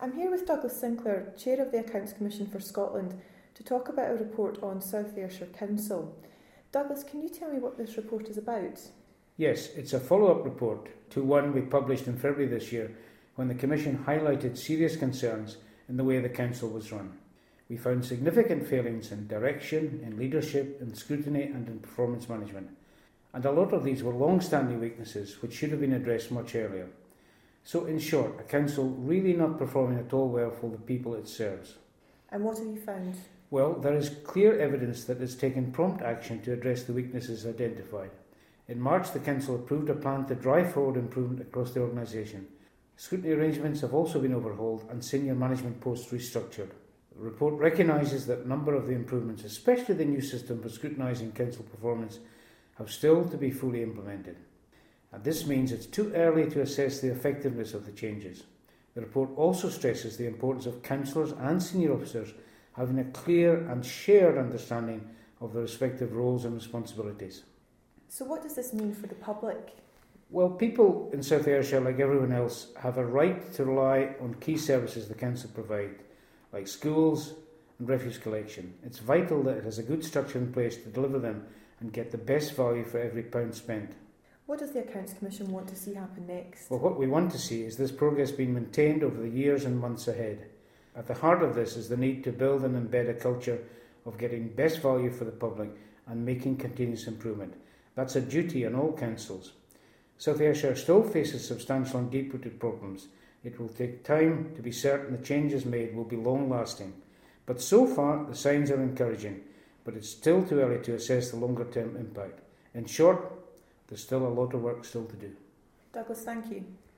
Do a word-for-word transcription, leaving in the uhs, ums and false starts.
I'm here with Douglas Sinclair, Chair of the Accounts Commission for Scotland, to talk about a report on South Ayrshire Council. Douglas, can you tell me what this report is about? Yes, it's a follow-up report to one we published in February this year when the Commission highlighted serious concerns in the way the Council was run. We found significant failings in direction, in leadership, in scrutiny and in performance management. And a lot of these were long-standing weaknesses which should have been addressed much earlier. So in short, a council really not performing at all well for the people it serves. And what have you found? Well, there is clear evidence that it's taken prompt action to address the weaknesses identified. In March, the Council approved a plan to drive forward improvement across the organisation. Scrutiny arrangements have also been overhauled and senior management posts restructured. The report recognises that a number of the improvements, especially the new system for scrutinising council performance, have still to be fully implemented. And this means it's too early to assess the effectiveness of the changes. The report also stresses the importance of councillors and senior officers having a clear and shared understanding of their respective roles and responsibilities. So what does this mean for the public? Well, people in South Ayrshire, like everyone else, have a right to rely on key services the council provide, like schools and refuse collection. It's vital that it has a good structure in place to deliver them and get the best value for every pound spent. What does the Accounts Commission want to see happen next? Well, what we want to see is this progress being maintained over the years and months ahead. At the heart of this is the need to build and embed a culture of getting best value for the public and making continuous improvement. That's a duty on all councils. South Ayrshire still faces substantial and deep-rooted problems. It will take time to be certain the changes made will be long-lasting. But so far, the signs are encouraging, but it's still too early to assess the longer-term impact. In short, there's still a lot of work still to do. Douglas, thank you.